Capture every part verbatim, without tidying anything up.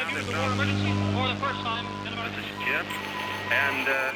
use the word emergency for the first time in about... This is Jim, and, uh...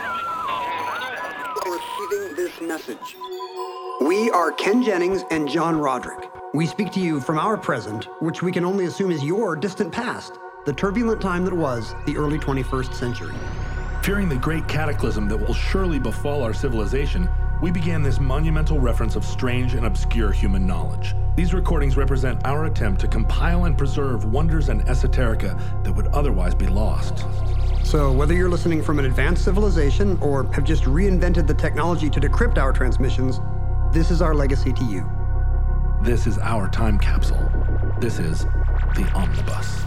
Receiving this message. We are Ken Jennings and John Roderick. We speak to you from our present, which we can only assume is your distant past, the turbulent time that was the early twenty-first century. Fearing the great cataclysm that will surely befall our civilization, we began this monumental reference of strange and obscure human knowledge. These recordings represent our attempt to compile and preserve wonders and esoterica that would otherwise be lost. So whether you're listening from an advanced civilization or have just reinvented the technology to decrypt our transmissions, this is our legacy to you. This is our time capsule. This is the Omnibus.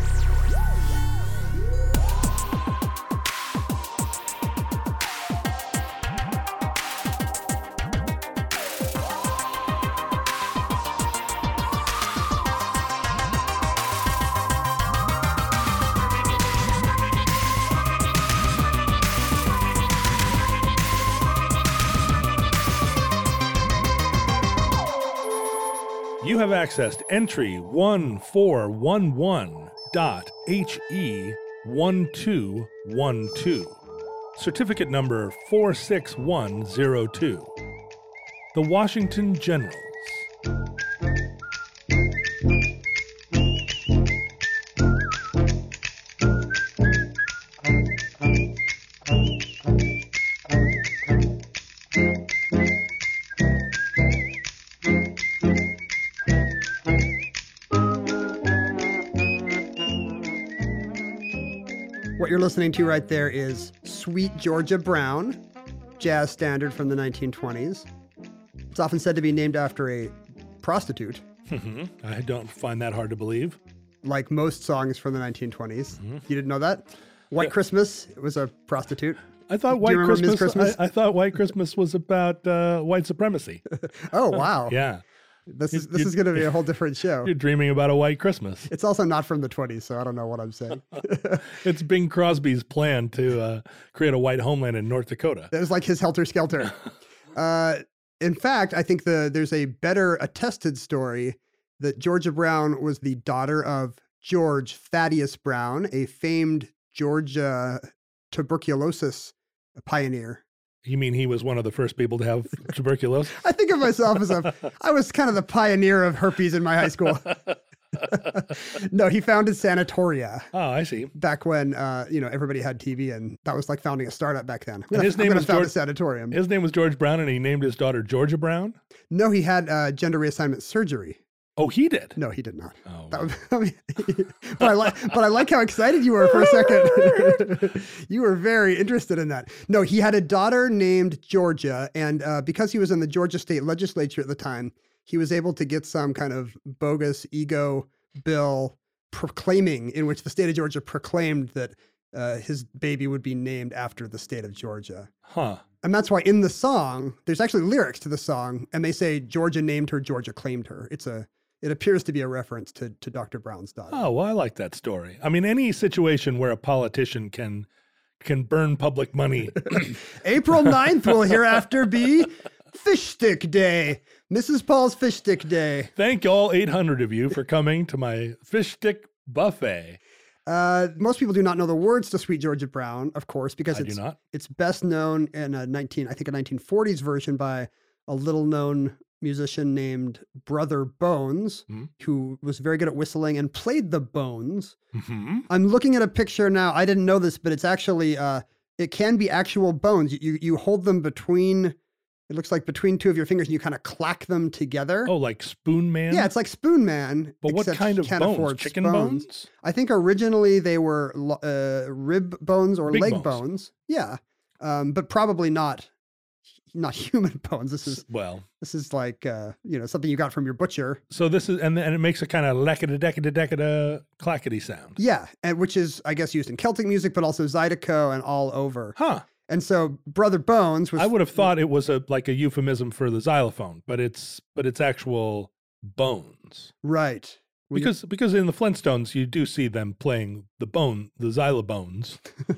You have accessed entry one four one one dot H E one two one two, certificate number four six one zero two. The Washington Generals. What you're listening to right there is Sweet Georgia Brown, jazz standard from the nineteen twenties. It's often said to be named after a prostitute. I don't find that hard to believe. Like most songs from the nineteen twenties. Mm-hmm. You didn't know that? White Yeah. Christmas was a prostitute. I thought Do White you remember Miss Christmas, Christmas? I, I thought White Christmas was about uh, white supremacy. Oh, wow. Yeah. This is You- this you- is going to be a whole different show. You're dreaming about a white Christmas. It's also not from the twenties, so I don't know what I'm saying. It's Bing Crosby's plan to uh, create a white homeland in North Dakota. That was like his Helter Skelter. uh, in fact, I think the there's a better attested story that Georgia Brown was the daughter of George Thaddeus Brown, a famed Georgia tuberculosis pioneer. You mean he was one of the first people to have tuberculosis? I think of myself as a, I was kind of the pioneer of herpes in my high school. No, he founded Sanatoria Oh, I see. back when, uh, you know, everybody had T V, and that was like founding a startup back then. I'm gonna, his I'm name gonna was found George- a sanatorium. His name was George Brown, and he named his daughter Georgia Brown? No, he had uh, gender reassignment surgery. Oh, he did? No, he did not. Oh, That was, I mean, but I like, but I like how excited you were for a second. You were very interested in that. No, he had a daughter named Georgia, and uh, because he was in the Georgia state legislature at the time, he was able to get some kind of bogus ego bill proclaiming, in which the state of Georgia proclaimed that uh, his baby would be named after the state of Georgia. Huh. And that's why in the song, there's actually lyrics to the song, and they say Georgia named her, Georgia claimed her. It's a, it appears to be a reference to, to Doctor Brown's daughter. Oh, well, I like that story. I mean, any situation where a politician can can burn public money. April ninth will hereafter be Fish Stick Day. Missus Paul's Fish Stick Day. Thank all eight hundred of you for coming to my fish stick buffet. Uh, most people do not know the words to Sweet Georgia Brown, of course, because I do it's not. it's best known in a nineteen, I think a nineteen forties version by a little known musician named Brother Bones, Mhm. who was very good at whistling and played the bones. Mm-hmm. I'm looking at a picture now. I didn't know this, but it's actually, uh, it can be actual bones. You, you hold them between, it looks like between two of your fingers, and you kind of clack them together. Oh, like Spoon Man? Yeah, it's like Spoon Man. But what except kind you of can't bones? afford Chicken spoons. bones? I think originally they were lo- uh, rib bones or Big leg bones. bones. Yeah, um, but probably not not human bones. This is Well, this is like uh, you know, something you got from your butcher. so this is, and, and it makes a kind of leckada decada decada clackety sound. Yeah, and which is I guess used in Celtic music, but also Zydeco and all over. Huh. And so Brother Bones was. I would have thought it was a like a euphemism for the xylophone, but it's but it's actual bones. right. When you- Because because in the Flintstones you do see them playing the bone, the xylobones.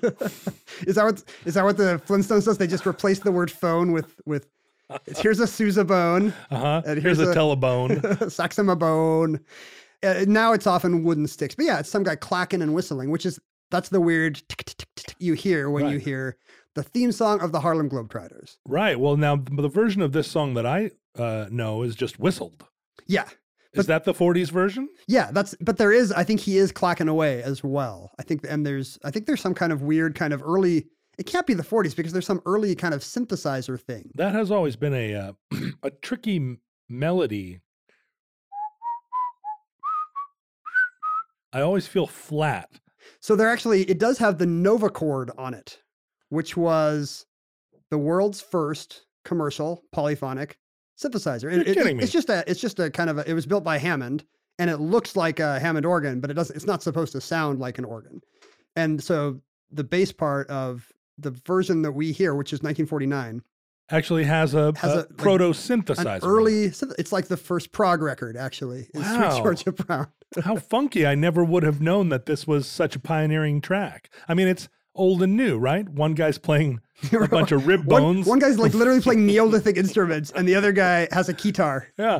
is that what is that what the Flintstones does? They just replace the word phone with with. Here's a Sousa bone. Uh-huh. And Here's, here's a, a- telebone. Saxima bone. Uh, now it's often wooden sticks, but yeah, it's some guy clacking and whistling, which is, that's the weird tick, tick, tick, tick you hear when Right. you hear the theme song of the Harlem Globetrotters. Right. Well, now the version of this song that I uh, know is just whistled. Yeah. Is that the forties version? Yeah, that's, but there is, I think he is clacking away as well. I think, and there's, I think there's some kind of weird kind of early, it can't be the forties because there's some early kind of synthesizer thing. That has always been a uh, a tricky m- melody. I always feel flat. So there actually, it does have the Nova chord on it, which was the world's first commercial polyphonic synthesizer. You're It- it- kidding me. It's just a, it's just a kind of a, it was built by Hammond and it looks like a Hammond organ, but it doesn't, it's not supposed to sound like an organ. And so the bass part of the version that we hear, which is nineteen forty-nine, Actually has a, Has a, a, like, proto an synthesizer. early, it's like the first prog record actually, is Sweet Wow. Georgia Brown. How funky. I never would have known that this was such a pioneering track. I mean, it's old and new, right? One guy's playing a bunch of rib One, bones. one guy's like literally playing Neolithic instruments and the other guy has a guitar. Yeah.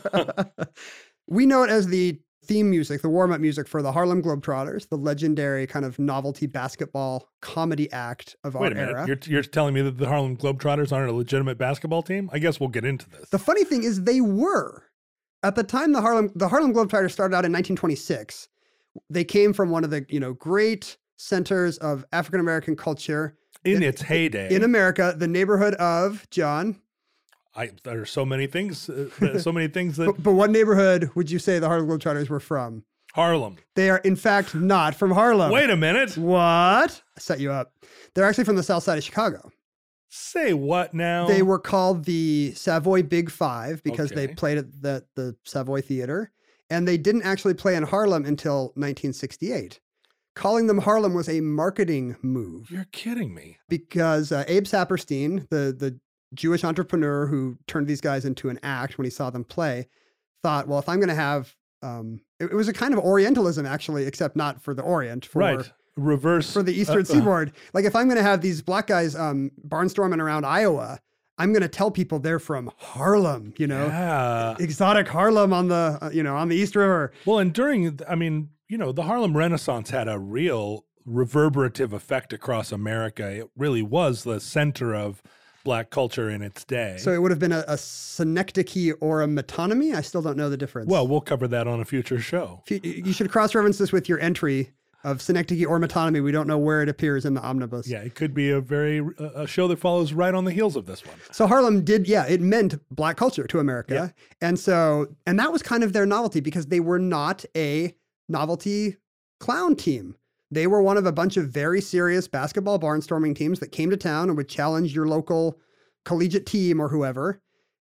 We know it as the theme music, the warm-up music for the Harlem Globetrotters, the legendary kind of novelty basketball comedy act of Wait our a minute. era. You're, you're telling me that the Harlem Globetrotters aren't a legitimate basketball team? I guess we'll get into this. The funny thing is they were. At the time the Harlem the Harlem Globetrotters started out in nineteen twenty-six. They came from one of the, you know, great centers of African American culture In its heyday. in America, the neighborhood of John. I, there are so many things, uh, so many things that But, but what neighborhood would you say the Harlem Globetrotters were from? Harlem. They are in fact not from Harlem. Wait a minute. What? I set you up. They're actually from the south side of Chicago. Say what now? They were called the Savoy Big Five because they Okay. played at the, the Savoy Theater, and they didn't actually play in Harlem until nineteen sixty-eight. Calling them Harlem was a marketing move You're kidding me. because uh, Abe Saperstein, the, the Jewish entrepreneur who turned these guys into an act when he saw them play, thought, well, if I'm going to have, um, it, it was a kind of Orientalism actually, except not for the Orient, for Right. Reverse. for the Eastern uh, uh, Seaboard. Like if I'm going to have these black guys um, barnstorming around Iowa, I'm going to tell people they're from Harlem, you know, Yeah. exotic Harlem on the, uh, you know, on the East River. Well, and during, I mean, you know, the Harlem Renaissance had a real reverberative effect across America. It really was the center of Black culture in its day. So it would have been a, a synecdoche or a metonymy. I still don't know the difference. Well, we'll cover that on a future show. If you, you should cross-reference this with your entry of synecdoche or metonymy. We don't know where it appears in the omnibus. Yeah, it could be a very a show that follows right on the heels of this one. So Harlem did, yeah, it meant black culture to America. Yeah. And so, and that was kind of their novelty because they were not a novelty clown team. They were one of a bunch of very serious basketball barnstorming teams that came to town and would challenge your local collegiate team or whoever.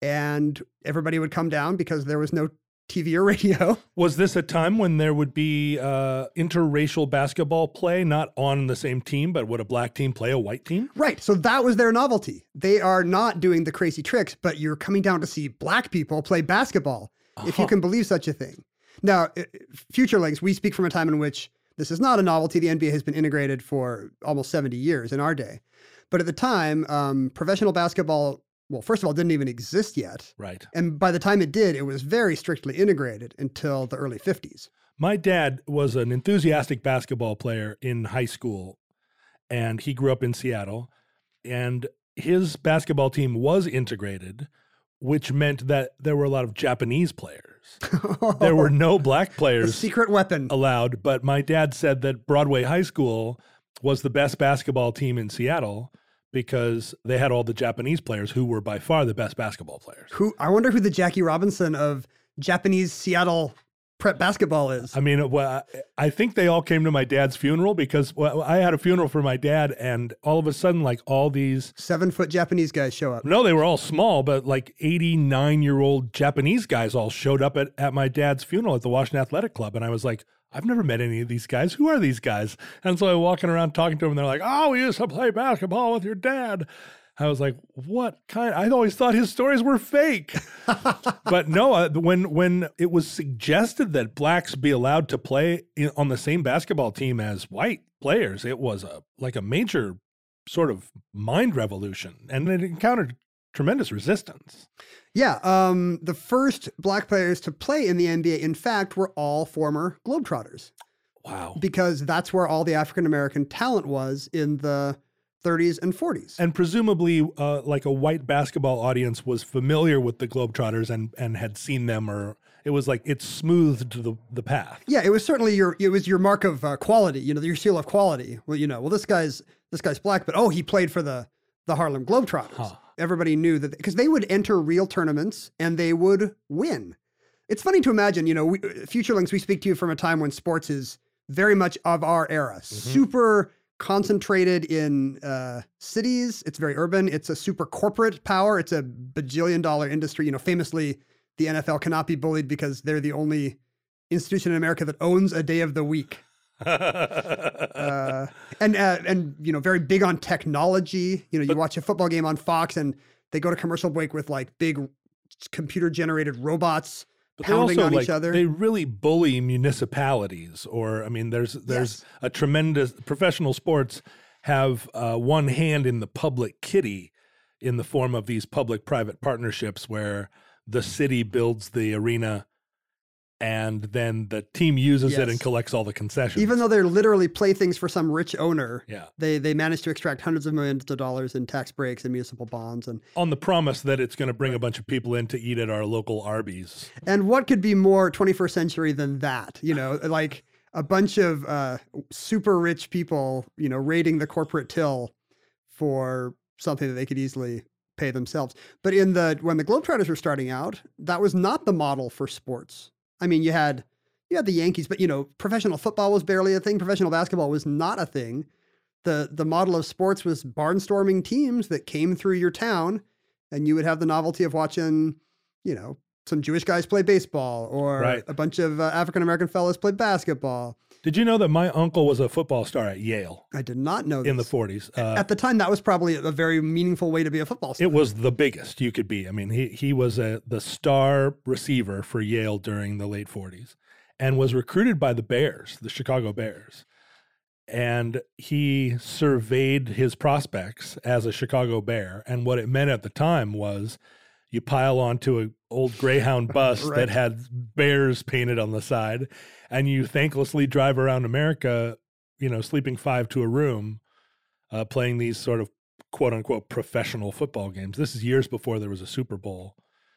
And everybody would come down because there was no T V or radio. Was this a time when there would be uh, interracial basketball play, not on the same team, but would a black team play a white team? Right. So that was their novelty. They are not doing the crazy tricks, but you're coming down to see black people play basketball, if you Oh. can believe such a thing. Now, i- future links, we speak from a time in which this is not a novelty. The N B A has been integrated for almost seventy years in our day. But at the time, um, professional basketball, well, first of all, didn't even exist yet. Right. And by the time it did, it was very strictly integrated until the early fifties. My dad was an enthusiastic basketball player in high school, and he grew up in Seattle. And his basketball team was integrated, which meant that there were a lot of Japanese players. There were no black The players secret weapon. allowed, but my dad said that Broadway High School was the best basketball team in Seattle because they had all the Japanese players who were by far the best basketball players. Who I wonder who the Jackie Robinson of Japanese Seattle prep basketball is. I mean, well, I think they all came to my dad's funeral because well, I had a funeral for my dad, and all of a sudden, like all these, Seven foot Japanese guys show up. no, they were all small, but like eighty-nine year old Japanese guys all showed up at, at my dad's funeral at the Washington Athletic Club. And I was like, I've never met any of these guys. Who are these guys? And so I'm walking around talking to them, and they're like, oh, we used to play basketball with your dad. I was like, what kind? I always thought his stories were fake. But no, uh, when when it was suggested that blacks be allowed to play in, on the same basketball team as white players, it was a like a major sort of mind revolution, and it encountered tremendous resistance. Yeah, um, the first black players to play in the N B A, in fact, were all former Globetrotters. Wow. Because that's where all the African-American talent was in the thirties and forties. And presumably, uh, like a white basketball audience was familiar with the Globetrotters and, and had seen them, or it was like it smoothed the, the path. Yeah, it was certainly your it was your mark of uh, quality, you know, your seal of quality. Well, you know, well, this guy's this guy's black, but oh, he played for the, the Harlem Globetrotters. Huh. Everybody knew that because they would enter real tournaments and they would win. It's funny to imagine, you know, we, Futurelings, we speak to you from a time when sports is very much of our era, mm-hmm. super concentrated in uh, cities. It's very urban. It's a super corporate power. It's a bajillion dollar industry. You know, famously, the N F L cannot be bullied because they're the only institution in America that owns a day of the week. uh, and, uh, and, you know, very big on technology. You know, you but, watch a football game on Fox and they go to commercial break with like big computer generated robots But pounding also, on like, each other. They really bully municipalities, or I mean, there's there's yes. a tremendous professional sports have uh, one hand in the public kitty in the form of these public-private partnerships where the city builds the arena and then the team uses yes. it and collects all the concessions. Even though they're literally playthings for some rich owner, yeah. they they manage to extract hundreds of millions of dollars in tax breaks and municipal bonds. And on the promise that it's going to bring a bunch of people in to eat at our local Arby's. And what could be more twenty-first century than that? You know, like a bunch of uh, super rich people, you know, raiding the corporate till for something that they could easily pay themselves. But in the when the Globetrotters were starting out, that was not the model for sports. I mean, you had you had the Yankees, but, you know, professional football was barely a thing. Professional basketball was not a thing. The the model of sports was barnstorming teams that came through your town, and you would have the novelty of watching, you know, some Jewish guys play baseball or right. a bunch of uh, African-American fellas play basketball. Did you know that my uncle was a football star at Yale? I did not know this. In the forties. Uh, at the time, that was probably a very meaningful way to be a football star. It was the biggest you could be. I mean, he he was a, the star receiver for Yale during the late forties and was recruited by the Bears, the Chicago Bears. And he surveyed his prospects as a Chicago Bear. And what it meant at the time was you pile onto an old Greyhound bus right. that had bears painted on the side, and you thanklessly drive around America, you know, sleeping five to a room, uh, playing these sort of quote unquote professional football games. This is years before there was a Super Bowl.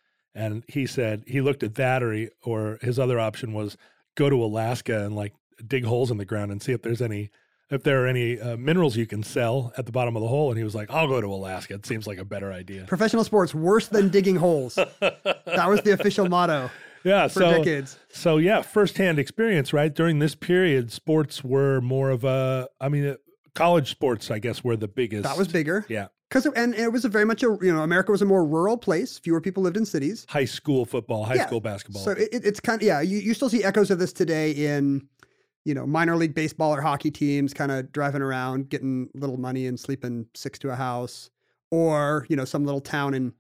And he said he looked at that, or he, or his other option was go to Alaska and like dig holes in the ground and see if there's any if there are any uh, minerals you can sell at the bottom of the hole. And he was like, I'll go to Alaska. It seems like a better idea. Professional sports, worse than digging holes. That was the official motto. Yeah. For so, decades. So yeah, firsthand experience, right? During this period, sports were more of a, I mean, uh, college sports, I guess, were the biggest. That was bigger. Yeah. Because and it was a very much a, you know, America was a more rural place. Fewer people lived in cities. High school football, high yeah. school basketball. So it, it's kind of, yeah, you, you still see echoes of this today in, you know, minor league baseball or hockey teams kind of driving around, getting little money and sleeping six to a house, or, you know, some little town in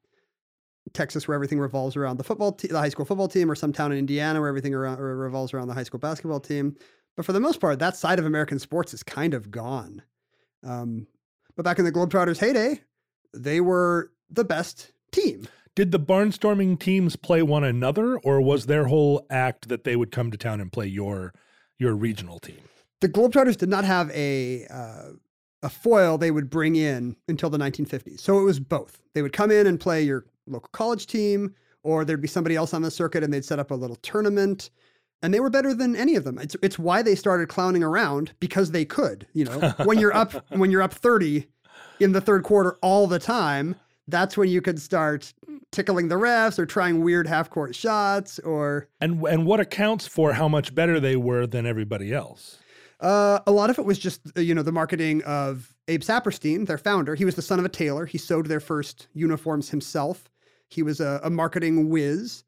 Texas where everything revolves around the football, te- the high school football team, or some town in Indiana where everything around, or revolves around the high school basketball team. But for the most part, that side of American sports is kind of gone. Um, but back in the Globetrotters' heyday, they were the best team. Did the barnstorming teams play one another, or was their whole act that they would come to town and play your your regional team? The Globetrotters did not have a uh, a foil they would bring in until the nineteen fifties. So it was both. They would come in and play your local college team, or there'd be somebody else on the circuit and they'd set up a little tournament. And they were better than any of them. It's it's why they started clowning around, because they could. You know, when you're up when you're up thirty in the third quarter all the time, that's when you could start tickling the refs or trying weird half-court shots. Or and and what accounts for how much better they were than everybody else? Uh, a lot of it was just, you know, the marketing of Abe Saperstein, their founder. He was the son of a tailor. He sewed their first uniforms himself. He was a, a marketing whiz.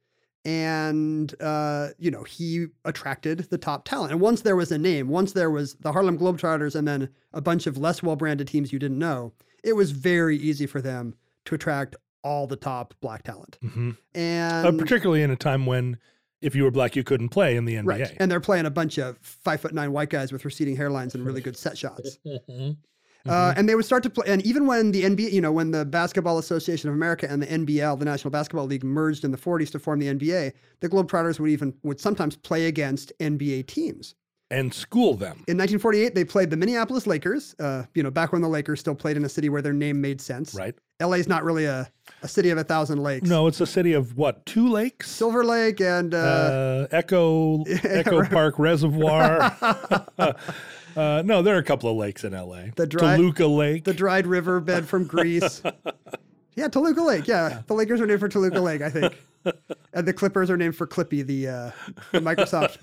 And, uh, you know, he attracted the top talent. And once there was a name, once there was the Harlem Globetrotters and then a bunch of less well-branded teams you didn't know, it was very easy for them to attract all the top black talent. Mm-hmm. And uh, particularly in a time when if you were black, you couldn't play in the N B A. Right. And they're playing a bunch of five foot nine white guys with receding hairlines and really good set shots. Uh, and they would start to play. And even when the N B A, you know, when the Basketball Association of America and the N B L, the National Basketball League, merged in the forties to form the N B A, the Globetrotters would even would sometimes play against N B A teams. And school them. In nineteen forty-eight, they played the Minneapolis Lakers, uh, you know, back when the Lakers still played in a city where their name made sense. Right. L A is not really a, a city of a thousand lakes. No, it's a city of what? Two lakes? Silver Lake and... Uh, uh, Echo Echo right. Park Reservoir. uh, no, there are a couple of lakes in L A. The dry, Toluca Lake. The dried river bed from Greece. Yeah, Toluca Lake. Yeah. yeah. The Lakers are named for Toluca Lake, I think. And the Clippers are named for Clippy, the, uh, the Microsoft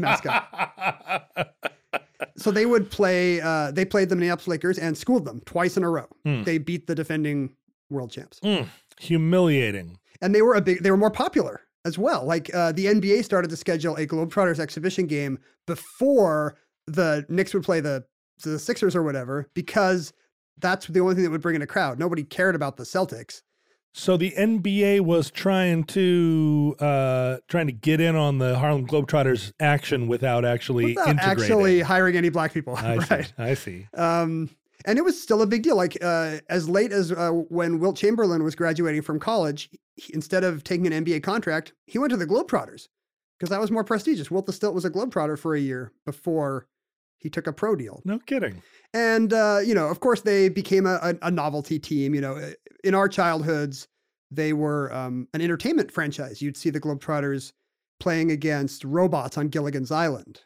mascot. So they would play, uh, they played the Minneapolis Lakers and schooled them twice in a row. Mm. They beat the defending world champs. Mm. Humiliating. And they were a big, they were more popular as well. Like uh, the N B A started to schedule a Globetrotters exhibition game before the Knicks would play the, the Sixers or whatever, because that's the only thing that would bring in a crowd. Nobody cared about the Celtics. So the N B A was trying to uh, trying to get in on the Harlem Globetrotters action without actually without integrating. actually hiring any black people. I right. see. I see. Um, and it was still a big deal. Like uh, as late as uh, when Wilt Chamberlain was graduating from college, he, instead of taking an N B A contract, he went to the Globetrotters because that was more prestigious. Wilt still was a Globetrotter for a year before he took a pro deal. No kidding. And, uh, you know, of course, they became a, a, a novelty team. You know, in our childhoods, they were um, an entertainment franchise. You'd see the Globetrotters playing against robots on Gilligan's Island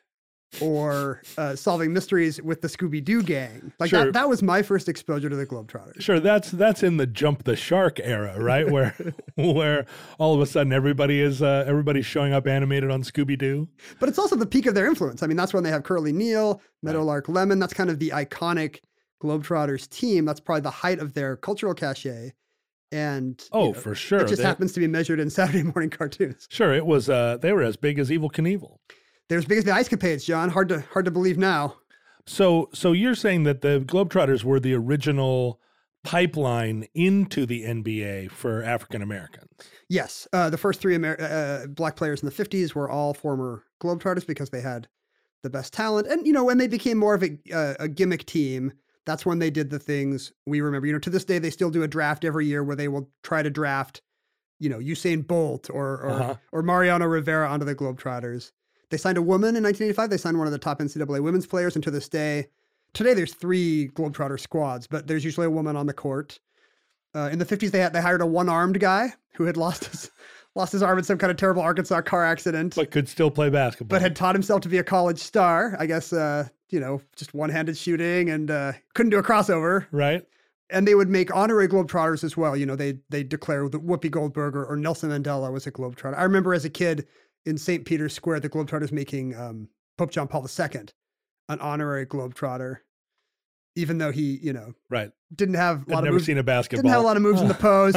or uh, solving mysteries with the Scooby-Doo gang. Like sure. that, that was my first exposure to the Globetrotters. Sure, that's that's in the Jump the Shark era, right? Where where all of a sudden everybody is uh, everybody's showing up animated on Scooby-Doo. But it's also the peak of their influence. I mean, that's when they have Curly Neal, Meadowlark right. Lemon. That's kind of the iconic Globetrotters team. That's probably the height of their cultural cachet. And oh, you know, for sure, it just they, happens to be measured in Saturday morning cartoons. Sure, it was. Uh, they were as big as Evel Knievel. They're as big as the Ice Capades, John. Hard to hard to believe now. So, so you're saying that the Globetrotters were the original pipeline into the N B A for African Americans? Yes, uh, the first three Amer- uh, black players in the fifties were all former Globetrotters because they had the best talent, and you know when they became more of a, uh, a gimmick team. That's when they did the things we remember. You know, to this day, they still do a draft every year where they will try to draft, you know, Usain Bolt or or, uh-huh. or Mariano Rivera onto the Globetrotters. They signed a woman in nineteen eighty-five. They signed one of the top N C double A women's players. And to this day, today there's three Globetrotter squads, but there's usually a woman on the court. Uh, in the fifties, they had they hired a one-armed guy who had lost his lost his arm in some kind of terrible Arkansas car accident, but could still play basketball. But had taught himself to be a college star. I guess. Uh, you know, just one-handed shooting and uh, couldn't do a crossover. Right. And they would make honorary Globetrotters as well. You know, they they declare that Whoopi Goldberg or, or Nelson Mandela was a Globetrotter. I remember as a kid in Saint Peter's Square, the Globetrotters making um, Pope John Paul the Second an honorary Globetrotter, even though he, you know, right, didn't have a I'd lot of never moves. seen a basketball. Didn't have a lot of moves in the post.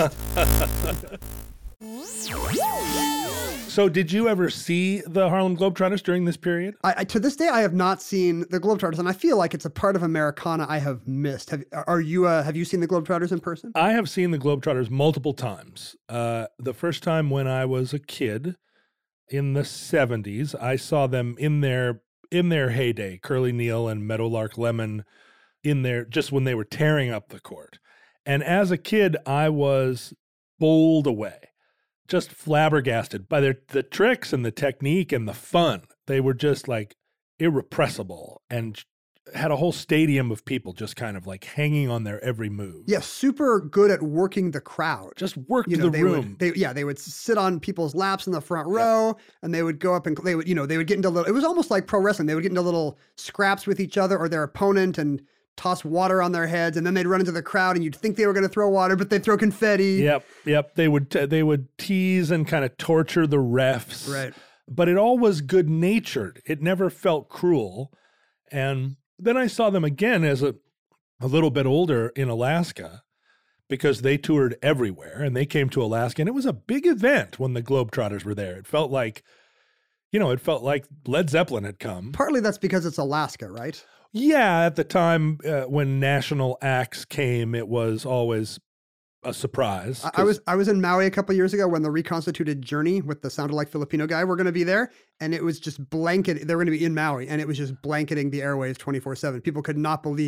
So did you ever see the Harlem Globetrotters during this period? I, I, to this day, I have not seen the Globetrotters, and I feel like it's a part of Americana I have missed. Have, are you? Uh, have you seen the Globetrotters in person? I have seen the Globetrotters multiple times. Uh, the first time when I was a kid in the seventies, I saw them in their in their heyday. Curly Neal and Meadowlark Lemon in there just when they were tearing up the court. And as a kid, I was bowled away. Just flabbergasted by their the tricks and the technique and the fun. They were just like irrepressible and had a whole stadium of people just kind of like hanging on their every move. Yeah, super good at working the crowd. Just worked you know, the they room. Would, they, yeah, they would sit on people's laps in the front row, yep. and they would go up and they would, you know, they would get into little. It was almost like pro wrestling. They would get into little scraps with each other or their opponent and toss water on their heads, and then they'd run into the crowd, and you'd think they were going to throw water, but they'd throw confetti. Yep, yep. They would t- they would tease and kind of torture the refs. Right. But it all was good natured. It never felt cruel. And then I saw them again as a a little bit older in Alaska, because they toured everywhere, and they came to Alaska, and it was a big event when the Globetrotters were there. It felt like, you know, it felt like Led Zeppelin had come. Partly that's because it's Alaska, right? Yeah, at the time uh, when national acts came, it was always a surprise. I, I was I was in Maui a couple years ago when the reconstituted Journey with the Sounded Like Filipino guy were going to be there, and it was just blanket. They were going to be in Maui, and it was just blanketing the airwaves twenty-four seven. People could not believe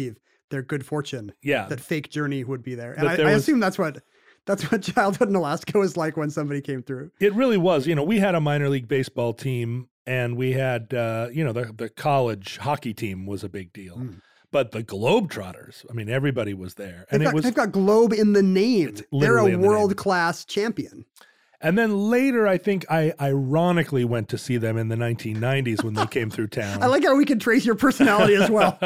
their good fortune. Yeah. That fake journey would be there. And But I, there I was- assume that's what that's what childhood in Alaska was like when somebody came through. It really was. You know, we had a minor league baseball team, and we had, uh, you know, the, the college hockey team was a big deal. Mm. But the Globetrotters, I mean, everybody was there. They've And got, it was, they've got Globe in the name. They're literally a in the name. world-class champion. and then later, I think I ironically went to see them in the nineteen nineties when they came through town. I like how we can trace your personality as well.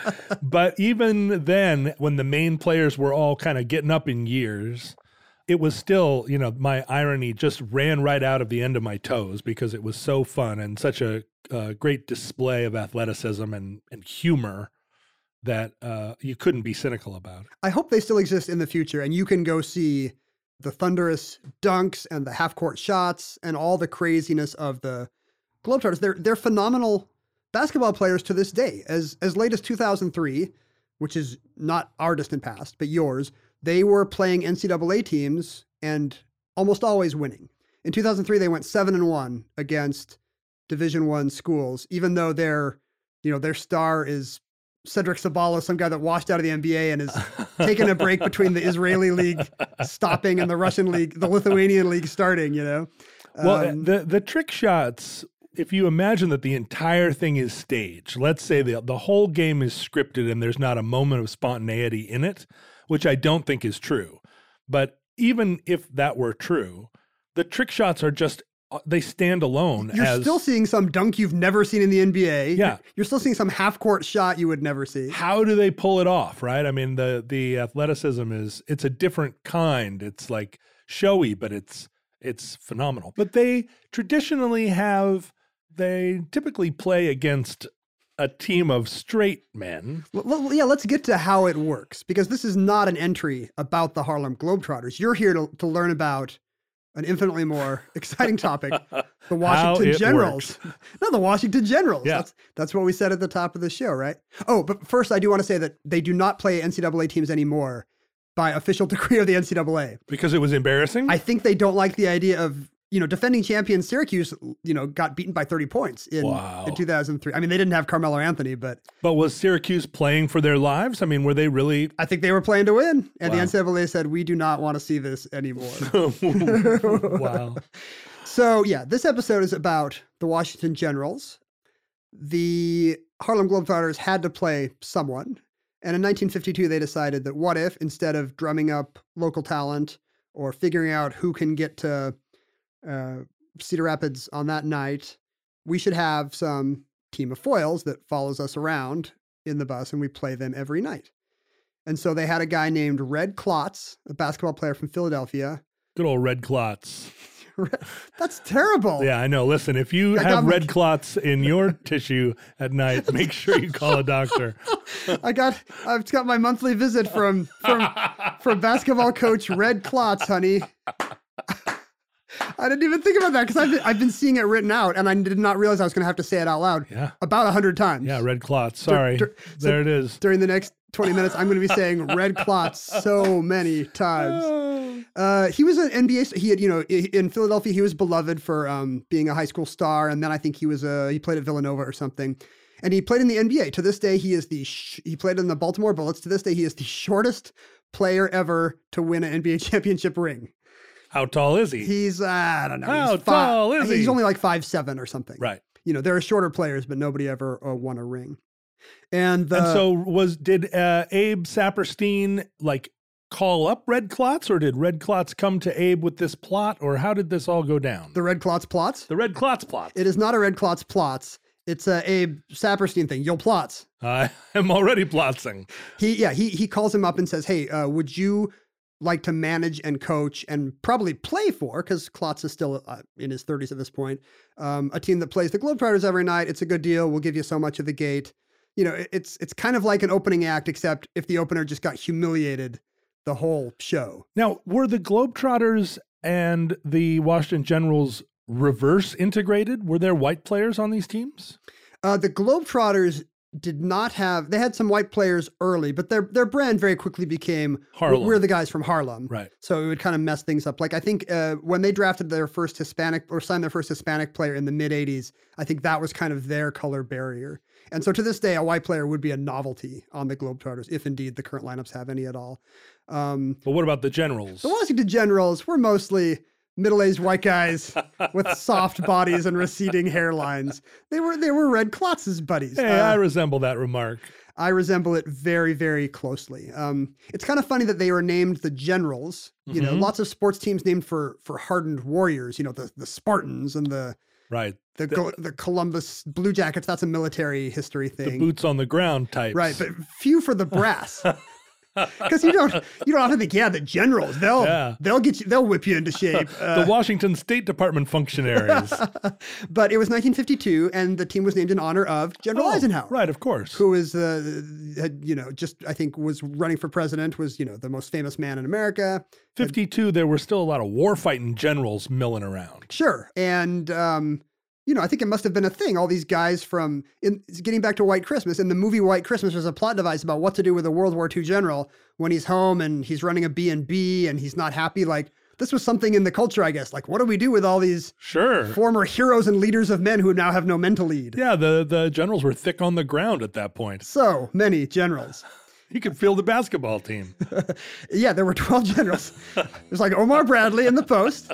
But even then, when the main players were all kind of getting up in years, it was still, you know, my irony just ran right out of the end of my toes because it was so fun and such a uh, great display of athleticism and, and humor that uh, you couldn't be cynical about. I hope they still exist in the future, and you can go see the thunderous dunks and the half-court shots and all the craziness of the Globetrotters. They're they're phenomenal basketball players to this day. As as late as two thousand three, which is not our distant past, but yours, they were playing N C double A teams and almost always winning. In two thousand three, they went seven and one against Division One schools, even though their you know their star is Cedric Sabalos, some guy that washed out of the N B A and is taking a break between the Israeli league stopping and the Russian league, the Lithuanian league starting, you know? Well, Um, the the trick shots, if you imagine that the entire thing is staged, let's say the, the whole game is scripted and there's not a moment of spontaneity in it, which I don't think is true. But even if that were true, the trick shots are just, they stand alone. You're as, still seeing some dunk you've never seen in the N B A. Yeah. You're still seeing some half-court shot you would never see. how do they pull it off, right? I mean, the the athleticism is, it's a different kind. It's like showy, but it's it's phenomenal. But they traditionally have, they typically play against a team of straight men. Well, well, yeah, let's get to how it works, because this is not an entry about the Harlem Globetrotters. You're here to, to learn about an infinitely more exciting topic, the Washington it Generals. No, the Washington Generals. Yeah. That's, that's what we said at the top of the show, right? Oh, but first I do want to say that they do not play N C double A teams anymore by official decree of the N C double A. Because it was embarrassing? I think they don't like the idea of, you know, defending champion Syracuse, you know, got beaten by thirty points in, Wow. in two thousand three. I mean, they didn't have Carmelo Anthony, but But was Syracuse playing for their lives? I mean, were they really? I think they were playing to win. And the Wow. N C double A said, we do not want to see this anymore. Wow. So, yeah, this episode is about the Washington Generals. The Harlem Globetrotters had to play someone. And in nineteen fifty-two, they decided that what if, instead of drumming up local talent or figuring out who can get to uh, Cedar Rapids on that night, we should have some team of foils that follows us around in the bus, and we play them every night. And so they had a guy named Red Klotz, a basketball player from Philadelphia. Good old red clots. That's terrible. Yeah, I know. Listen, if you I have got my- red clots in your tissue at night, make sure you call a doctor. I got, I've got my monthly visit from from from basketball coach Red Klotz, honey. I didn't even think about that because I've been, I've been seeing it written out, and I did not realize I was going to have to say it out loud Yeah. about a hundred times. Yeah, red clots. Sorry. dur- so- there it is. During the next twenty minutes, I'm going to be saying Red Klotz so many times. Uh, he was an N B A. st- He had, you know, i- in Philadelphia, he was beloved for um, being a high school star, and then I think he was a he played at Villanova or something, and he played in the N B A. To this day, he is the sh- he played in the Baltimore Bullets. To this day, he is the shortest player ever to win an N B A championship ring. How tall is he? He's uh, I don't know. How he's fi- tall is He's he? only like five seven or something. Right. You know, there are shorter players, but nobody ever uh, won a ring. And, the, and so was did uh, Abe Saperstein like call up Red Clots, or did Red Clots come to Abe with this plot, or how did this all go down? the Red Klotz plots. The Red Clots plot. It is not a Red Klotz plots. It's a Abe Saperstein thing. You'll plots. I am already plotsing. He yeah he he calls him up and says, "Hey, uh, would you like to manage and coach and probably play for, because Klotz is still uh, in his thirties at this point, um, a team that plays the Globetrotters every night. It's a good deal. We'll give you so much of the gate." You know, it- it's it's kind of like an opening act, except if the opener just got humiliated the whole show. Now, were the Globetrotters and the Washington Generals reverse integrated? Were there white players on these teams? Uh, the Globetrotters did not have, they had some white players early, but their their brand very quickly became, Harlem. we're the guys from Harlem. Right. So it would kind of mess things up. Like I think uh, when they drafted their first Hispanic or signed their first Hispanic player in the mid eighties, I think that was kind of their color barrier. And so to this day, a white player would be a novelty on the Globetrotters, if indeed the current lineups have any at all. Um, But what about the Generals? the Washington Generals were mostly middle-aged white guys with soft bodies and receding hairlines. They were they were Red Klotz's buddies. Hey, Uh, I resemble that remark. I resemble it very, very closely. Um, it's kind of funny that they were named the Generals. You know, Mhm. lots of sports teams named for for hardened warriors. You know, the the Spartans and the Right. the the, the Columbus Blue Jackets. That's a military history The thing, boots on the ground types. right? But few for the brass. Because you don't you don't often think, yeah, the Generals, they'll Yeah. they'll get you, they'll whip you into shape. Uh, the Washington State Department functionaries. but it was nineteen fifty-two, and the team was named in honor of General Oh, Eisenhower. Right, of course. Who was, uh, had, you know, just, I think was running for president, was, you know, the most famous man in America. fifty-two, there were still a lot of war fighting generals milling around. Sure. And, um, you know, I think it must have been a thing. All these guys from, in, getting back to White Christmas, in the movie White Christmas, there's a plot device about what to do with a World War Two general when he's home and he's running a B and B and he's not happy. Like, this was something in the culture, I guess. Like, what do we do with all these Sure. former heroes and leaders of men who now have no men to lead? Yeah, the, the generals were thick on the ground at that point. So many generals. You could field the basketball team. Yeah, there were twelve generals. There's like Omar Bradley in the post.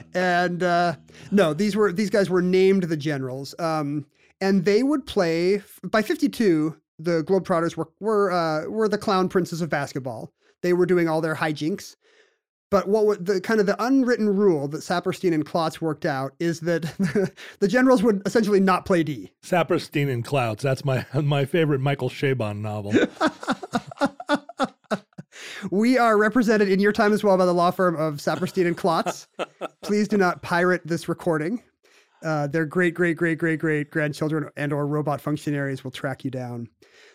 And uh, no, these were these guys were named the Generals. Um, and they would play by fifty-two, the Globetrotters were were uh, were the clown princes of basketball. They were doing all their hijinks. But what would the kind of the unwritten rule that Saperstein and Klotz worked out is that the Generals would essentially not play D. Saperstein and Clouds. That's my my favorite Michael Chabon novel. We are represented in your time as well by the law firm of Saperstein and Klotz. Please do not pirate this recording. Uh, their great, great, great, great, great grandchildren and or robot functionaries will track you down.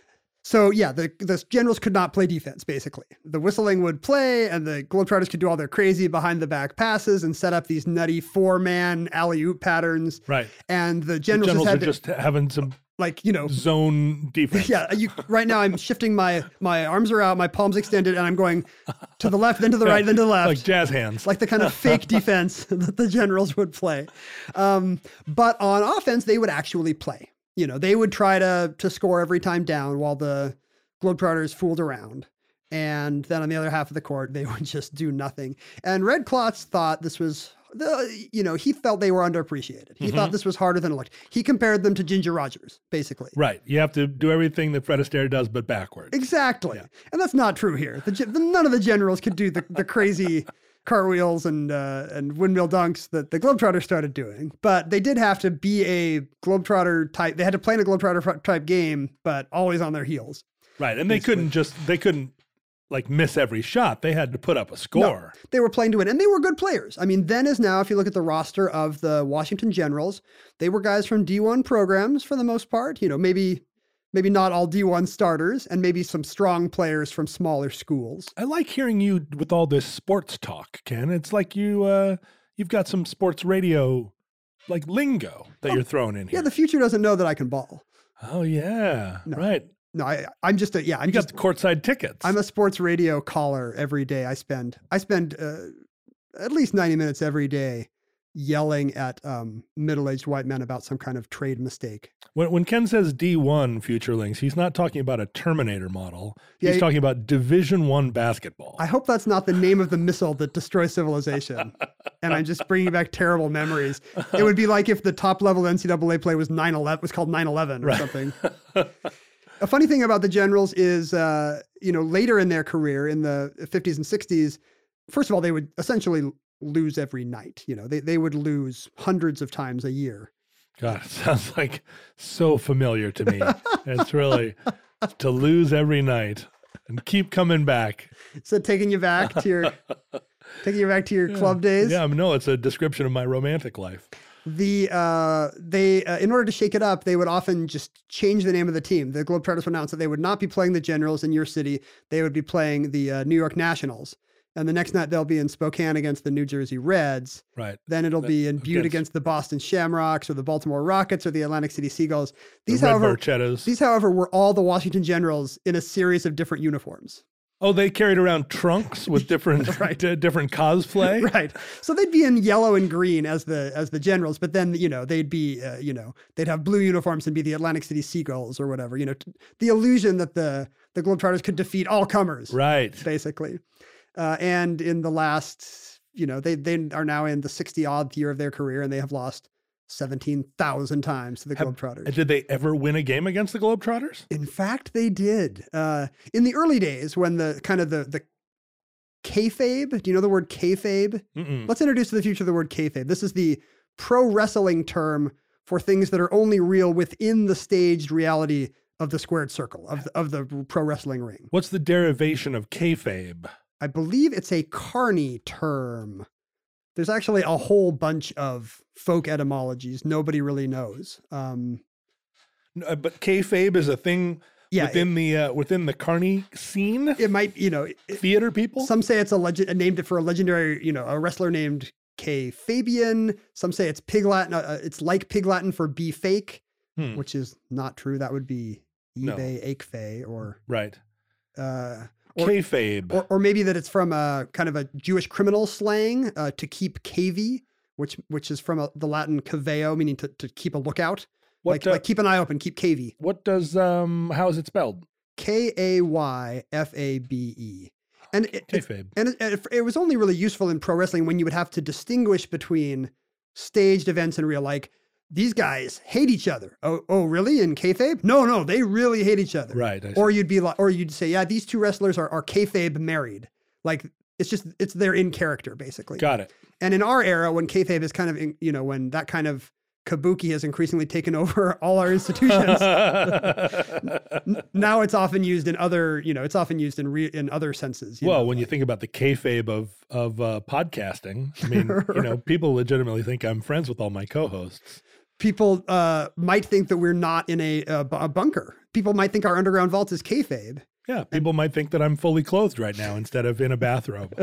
So yeah, the, the Generals could not play defense, basically. The whistling would play and the Globetrotters could do all their crazy behind the back passes and set up these nutty four-man alley-oop patterns. Right. And the The Generals, generals just are had just to, having some like, you know, zone defense. yeah, you, right now I'm shifting my, my arms are out, my palms extended, and I'm going to the left, then to the right, then to the left. Like jazz hands. Like the kind of fake defense that the Generals would play. Um, but on offense, they would actually play. You know, they would try to to score every time down while the Globetrotters fooled around. And then on the other half of the court, they would just do nothing. And Red Klotz thought this was, the, you know, he felt they were underappreciated. He Mm-hmm. thought this was harder than it looked. He compared them to Ginger Rogers, basically. Right. You have to do everything that Fred Astaire does, but backwards. Exactly. And that's not true here. The, gen- the, none of the Generals could do the, the crazy cartwheels and uh, and windmill dunks that the Globetrotters started doing. But they did have to be a Globetrotter type. They had to play in a Globetrotter type game, but always on their heels. Right. And they couldn't just, they couldn't like miss every shot. They had to put up a score. No, they were playing to win, and they were good players. I mean, then as now, if you look at the roster of the Washington Generals, they were guys from D one programs for the most part. You know, maybe maybe not all D one starters, and maybe some strong players from smaller schools. I like hearing you with all this sports talk, Ken. It's like you, uh, you've got some sports radio, like lingo that Oh, you're throwing in here. Yeah, the future doesn't know that I can ball. oh, yeah. No. Right. No, I, I'm just a yeah. I'm You got just the courtside tickets. I'm a sports radio caller every day. I spend I spend uh, at least ninety minutes every day yelling at um, middle-aged white men about some kind of trade mistake. When, when Ken says D one Futurelings, he's not talking about a Terminator model. He's Yeah, he- talking about Division One basketball. I hope that's not the name of the missile that destroys civilization. And I'm just bringing back terrible memories. It would be like if the top level N C double A play was nine eleven, was called nine eleven or Right. something. A funny thing about the Generals is, uh, you know, later in their career in the fifties and sixties, first of all, they would essentially lose every night. You know, they, they would lose hundreds of times a year. God, it sounds like so familiar to me. It's really to lose every night and keep coming back. So taking you back to your, taking you back to your club days. Yeah, I mean, no, it's a description of my romantic life. The uh, they uh, in order to shake it up, they would often just change the name of the team. The Globetrotters would announce that they would not be playing the Generals in your city. They would be playing the uh, New York Nationals. And the next night they'll be in Spokane against the New Jersey Reds. Right. Then it'll That- be in Butte against- against the Boston Shamrocks or the Baltimore Rockets or the Atlantic City Seagulls. These, the Red however, Barchettas. these, however, were all the Washington Generals in a series of different uniforms. Oh, they carried around trunks with different Right. d- different cosplay. Right. So they'd be in yellow and green as the as the Generals, but then, you know, they'd be, uh, you know, they'd have blue uniforms and be the Atlantic City Seagulls or whatever, you know, t- the illusion that the, the Globetrotters could defeat all comers, Right. basically. Uh, and in the last, you know, they, they are now in the sixty odd year of their career and they have lost seventeen thousand times to the Have- Globetrotters. Did they ever win a game against the Globetrotters? In fact, they did. Uh, in the early days when the kind of the, the kayfabe, do you know the word kayfabe? Mm-mm. Let's introduce to the future the word kayfabe. This is the pro wrestling term for things that are only real within the staged reality of the squared circle, of the, of the pro wrestling ring. What's the derivation of kayfabe? I believe it's a Carney term. There's actually a whole bunch of folk etymologies nobody really knows. Um, No, uh, but kayfabe is a thing yeah, within the uh, within the Carney scene. it, it might, you know, it, Theater people. some say it's a legend, named it for a legendary, you know, a wrestler named Kay Fabian. Some say it's Pig Latin. Uh, it's like Pig Latin for be fake, Hmm. which is not true. That would be No. eBay, Aikfay, or, Right. uh, or, Kayfabe. or or maybe that it's from a kind of a Jewish criminal slang uh, to keep cavy, which which is from a, the Latin caveo, meaning to, to keep a lookout, What, like uh, like keep an eye open, keep cavy. what does um? How is it spelled? K A Y F A B E. And it, it's- Kayfabe. And it, it, it was only really useful in pro wrestling when you would have to distinguish between staged events and real. Like, these guys hate each other. Oh, oh, really? In kayfabe? No, no, they really hate each other. Right. I see. Or you'd be like, or you'd say, yeah, these two wrestlers are, are kayfabe married. Like, it's just, it's they're in character, basically. Got it. And in our era, when kayfabe is kind of, in, you know, when that kind of kabuki has increasingly taken over all our institutions, n- now it's often used in other, you know, it's often used in re- in other senses. you Well, know, when you like- think about the kayfabe of of uh, podcasting, I mean, you know, people legitimately think I'm friends with all my co-hosts. people uh, might think that we're not in a, a, bu- a bunker. People might think our underground vault is kayfabe. Yeah, people might think that I'm fully clothed right now instead of in a bathrobe.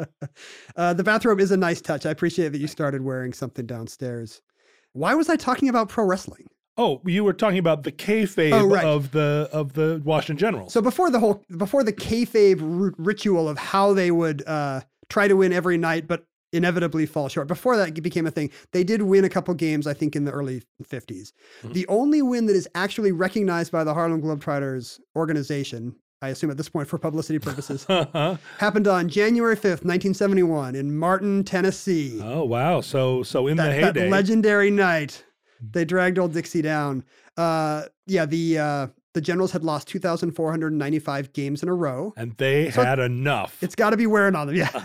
uh, the bathrobe is a nice touch. I appreciate that you started wearing something downstairs. Why was I talking about pro wrestling? Oh, you were talking about the kayfabe Oh, right. of the of the Washington Generals. So before the whole, before the kayfabe r- ritual of how they would uh, try to win every night, but inevitably fall short. Before that became a thing, they did win a couple games, I think, in the early fifties. Mhm. The only win that is actually recognized by the Harlem Globetrotters organization, I assume at this point for publicity purposes, oh happened on January fifth, nineteen seventy-one in Martin, Tennessee. wow! So so in the that, heyday, that legendary night, they dragged old Dixie down. Uh, yeah, the uh, the Generals had lost two thousand four hundred ninety-five games in a row. and they So had enough. It's got to be wearing on them, yeah.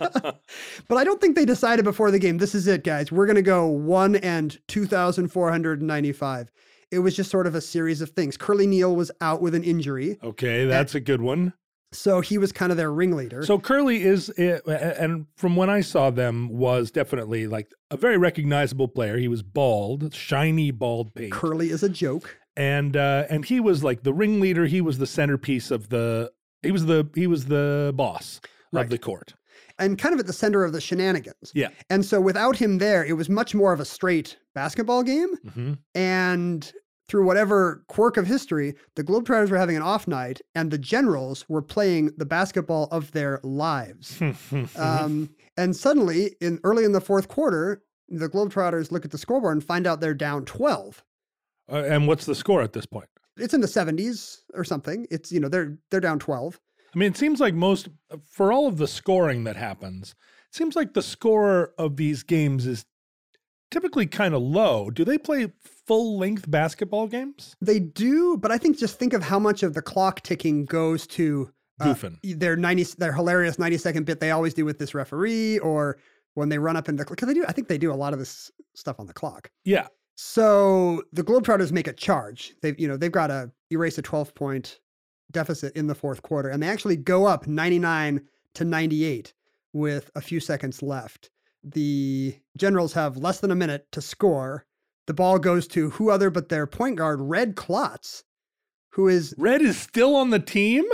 But I don't think they decided before the game, this is it, guys. We're going to go one and two thousand four hundred ninety-five. It was just sort of a series of things. Curly Neal was out with an injury, Okay, that's a good one. so he was kind of their ringleader. So Curly is, uh, and from when I saw them, was definitely like a very recognizable player. He was bald, shiny bald pate, Curly is a joke. and uh, and he was like the ringleader. He was the centerpiece of the. He was the he was the boss Right. of the court. And kind of at the center of the shenanigans. Yeah. And so without him there, it was much more of a straight basketball game. Mm-hmm. And through whatever quirk of history, the Globetrotters were having an off night and the Generals were playing the basketball of their lives. Um, and suddenly, in early in the fourth quarter, the Globetrotters look at the scoreboard and find out they're down twelve. uh, and what's the score at this point? It's in the seventies or something. It's, you know, they're they're down twelve. I mean, it seems like most, for all of the scoring that happens, it seems like the score of these games is typically kind of low. Do they play full length basketball games? They do, but I think just think of how much of the clock ticking goes to uh, Goofing. their ninety, their hilarious ninety second bit they always do with this referee, or when they run up in the, because they do, I think they do a lot of this stuff on the clock. Yeah. So the Globetrotters make a charge. They've, you know, they've got to erase a twelve point deficit in the fourth quarter, and they actually go up ninety-nine to ninety-eight with a few seconds left. The Generals have less than a minute to score. The ball goes to who other but their point guard, Red Klotz, who is Red is still on the team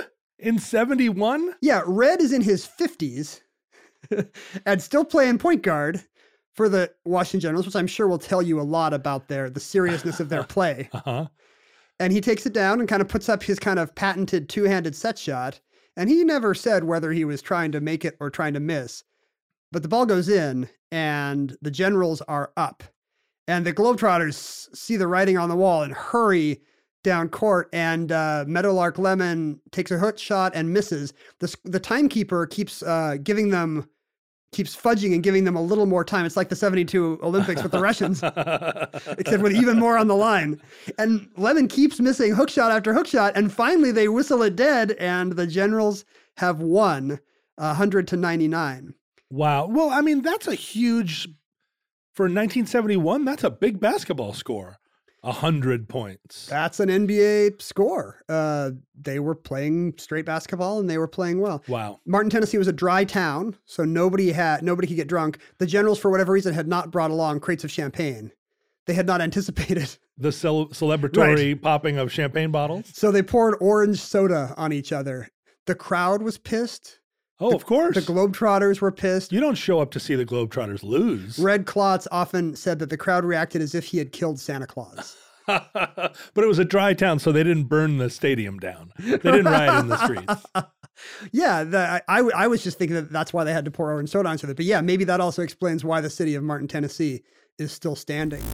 In seventy-one? Yeah, Red is in his fifties and still playing point guard for the Washington Generals, which I'm sure will tell you a lot about their the seriousness of their play. Uh-huh. And he takes it down and kind of puts up his kind of patented two-handed set shot. And he never said whether he was trying to make it or trying to miss. But the ball goes in and the Generals are up. And the Globetrotters see the writing on the wall and hurry down court. And uh, Meadowlark Lemon takes a hook shot and misses. The, the timekeeper keeps uh, giving them keeps fudging and giving them a little more time. It's like the seventy-two Olympics with the Russians, except with even more on the line. And Lemon keeps missing hook shot after hook shot. And finally they whistle it dead and the Generals have won one hundred to ninety-nine. Wow. Well, I mean, that's a huge, for nineteen seventy-one, that's a big basketball score. A hundred points. That's an N B A score. Uh, they were playing straight basketball and they were playing well. Wow. Martin, Tennessee was a dry town, so nobody had nobody could get drunk. The Generals, for whatever reason, had not brought along crates of champagne. They had not anticipated. The cel- celebratory Right. popping of champagne bottles? So they poured orange soda on each other. The crowd was pissed. Oh, of course. The Globetrotters were pissed. You don't show up to see the Globetrotters lose. Red Klotz often said that the crowd reacted as if he had killed Santa Claus. But it was a dry town, so they didn't burn the stadium down. They didn't riot in the streets. Yeah, the, I, I, I was just thinking that that's why they had to pour orange soda on each other. But yeah, maybe that also explains why the city of Martin, Tennessee is still standing.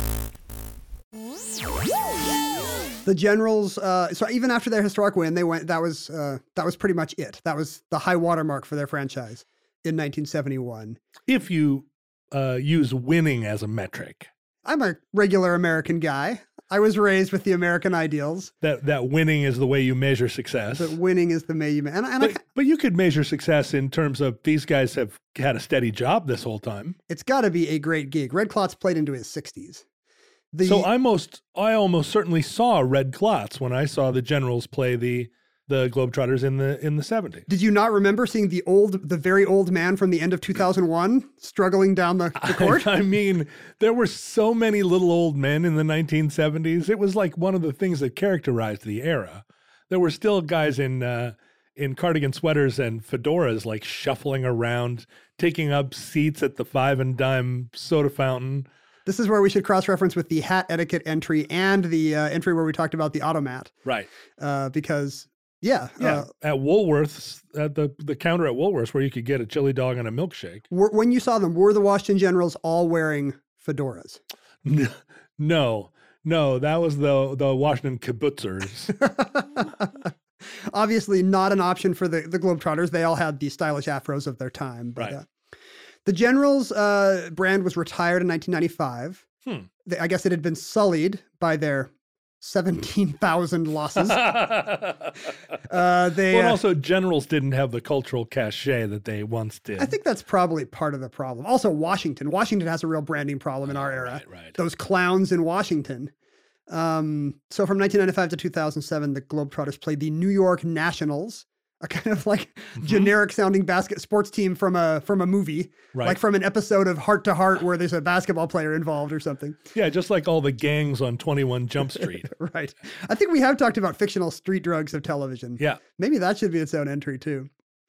The Generals, uh, so even after their historic win, they went. That was uh, that was pretty much it. That was the high watermark for their franchise in nineteen seventy-one. If you uh, use winning as a metric, I'm a regular American guy. I was raised with the American ideals. that that winning is the way you measure success. That winning is the way you. And, and I, But, but you could measure success in terms of these guys have had a steady job this whole time. it's got to be a great gig. Red Klotz played into his sixties. The, So I most I almost certainly saw Red Klotz when I saw the Generals play the the Globetrotters in the in the seventies. Did you not remember seeing the old, the very old man from the end of two thousand one struggling down the, the court? I, I mean, there were so many little old men in the nineteen seventies. It was like one of the things that characterized the era. There were still guys in uh, in cardigan sweaters and fedoras, like shuffling around, taking up seats at the five and dime soda fountain. This is where we should cross-reference with the hat etiquette entry and the uh, entry where we talked about the automat. Right. Uh, because, yeah. Yeah. Uh, at Woolworth's, at the, the counter at Woolworth's, where you could get a chili dog and a milkshake. were, when you saw them, were the Washington Generals all wearing fedoras? No, no, that was the the Washington Kibbutzers. Obviously not an option for the, the Globetrotters. They all had the stylish afros of their time. But, Right. uh, the Generals uh, brand was retired in nineteen ninety-five. Hmm. They, I guess it had been sullied by their seventeen thousand losses. Uh, they, Well, and uh, also Generals didn't have the cultural cachet that they once did. I think that's probably part of the problem. Also, Washington. Washington has a real branding problem in our era. Right, right. Those clowns in Washington. Um, so from nineteen ninety-five to two thousand seven, the Globetrotters played the New York Nationals, a kind of like Mm-hmm. generic sounding basket sports team from a from a movie, Right. like from an episode of Heart to Heart where there's a basketball player involved or something. Yeah, just like all the gangs on twenty-one Jump Street. Right. I think we have talked about fictional street drugs of television. Yeah. Maybe that should be its own entry too.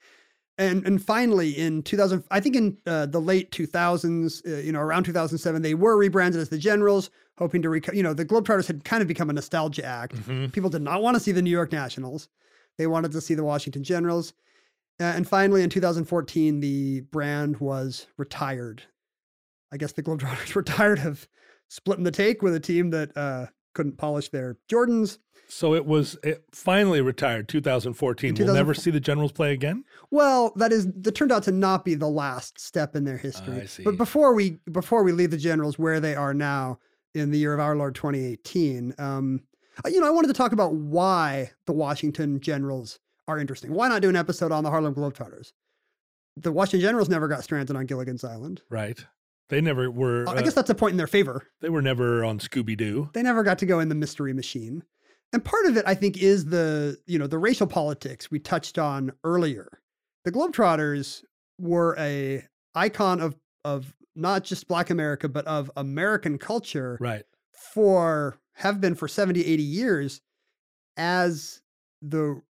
And and finally in two thousand, I think in uh, the late two thousands, uh, you know, around two thousand seven, they were rebranded as the Generals, hoping to, rec- you know, the Globetrotters had kind of become a nostalgia act. Mm-hmm. People did not want to see the New York Nationals. They wanted to see the Washington Generals. Uh, and finally in two thousand fourteen, the brand was retired. I guess the Globetrotters were tired of splitting the take with a team that uh, couldn't polish their Jordans. So it was it finally retired two thousand fourteen. We'll never see the Generals play again? Well, that is that turned out to not be the last step in their history. I see. But before we before we leave the Generals where they are now in the year of our Lord twenty eighteen, um, you know, I wanted to talk about why the Washington Generals are interesting. Why not do an episode on the Harlem Globetrotters? The Washington Generals never got stranded on Gilligan's Island. Right. They never were. I guess uh, that's a point in their favor. they were never on Scooby-Doo. They never got to go in the Mystery Machine. And part of it, I think, is the, you know, the racial politics we touched on earlier. The Globetrotters were a icon of, of not just Black America, but of American culture Right. for, have been for seventy, eighty years as the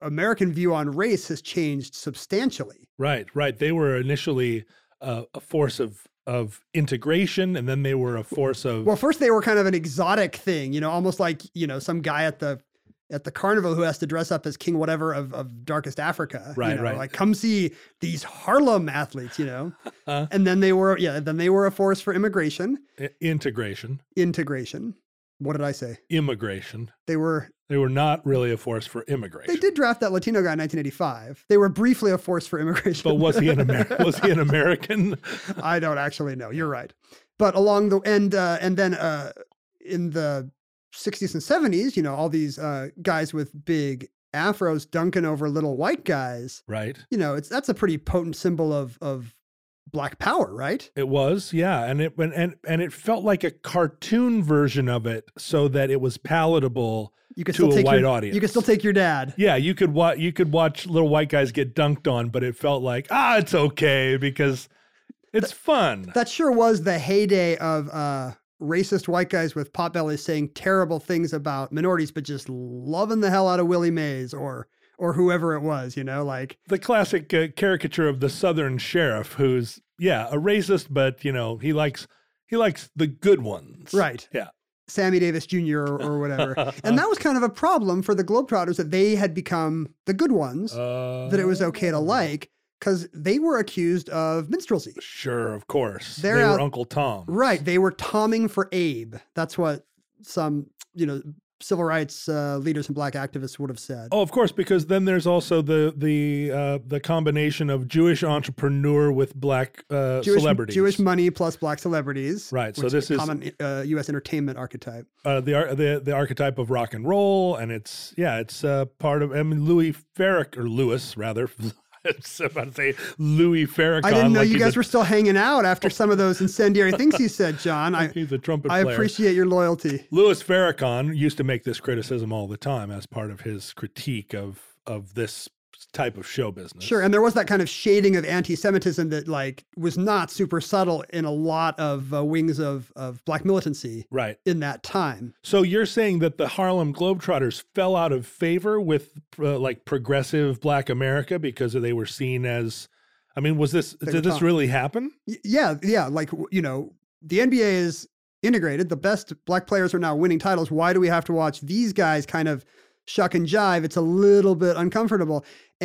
American view on race has changed substantially. Right, right. They were initially uh, a force of of integration, and then they were a force of Well, first they were kind of an exotic thing, you know, almost like, you know, some guy at the at the carnival who has to dress up as king whatever of, of darkest Africa. Right, you know, right. Like, come see these Harlem athletes, you know. uh, And then they were, yeah, then they were a force for immigration, i- integration, integration. What did I say? immigration. They were, They were not really a force for immigration. they did draft that Latino guy in nineteen eighty-five. They were briefly a force for immigration. But was he an Amer- was he an American? I don't actually know. You're right. But along the end, uh, and then uh, in the sixties and seventies, you know, all these uh, guys with big afros dunking over little white guys. Right. You know, it's that's a pretty potent symbol of of Black power, right? It was, yeah, and it and and, and it felt like a cartoon version of it, so that it was palatable You could to still a take white your, audience. You could still take your dad. Yeah, you could watch you could watch little white guys get dunked on, but it felt like ah, it's okay because it's fun. That sure was the heyday of uh, racist white guys with potbellies saying terrible things about minorities, but just loving the hell out of Willie Mays or or whoever it was, you know, like The classic uh, caricature of the Southern sheriff, who's yeah a racist, but you know he likes he likes the good ones. right. Yeah. Sammy Davis Junior or, or whatever. And that was kind of a problem for the Globetrotters that they had become the good ones, Uh, that it was okay to like, because they were accused of minstrelsy. Sure, of course. They're they out- were Uncle Tom. Right. They were tomming for Abe. That's what some, you know, civil rights uh, leaders and black activists would have said. Oh, of course, because then there's also the the uh, the combination of Jewish entrepreneur with black uh, Jewish, celebrities. Jewish money plus black celebrities. Right, so which this a is- common uh, U S entertainment archetype. uh, the ar- the the archetype of rock and roll, and it's yeah, it's uh, part of I mean Louis Farrakhan or Lewis rather. I was about to say Louis Farrakhan. I didn't know like you he's guys a, were still hanging out after some of those incendiary things you said, John. I, he's a trumpet I player. appreciate your loyalty. Louis Farrakhan used to make this criticism all the time as part of his critique of of this type of show business. Sure. And there was that kind of shading of anti-Semitism that like was not super subtle in a lot of uh, wings of, of black militancy Right. in that time. So you're saying that the Harlem Globetrotters fell out of favor with uh, like progressive Black America because they were seen as, I mean, was this, They were did this taught- really happen? Y- Yeah. Yeah. Like, w- you know, the N B A is integrated. The best black players are now winning titles. Why do we have to watch these guys kind of shuck and jive? It's a little bit uncomfortable.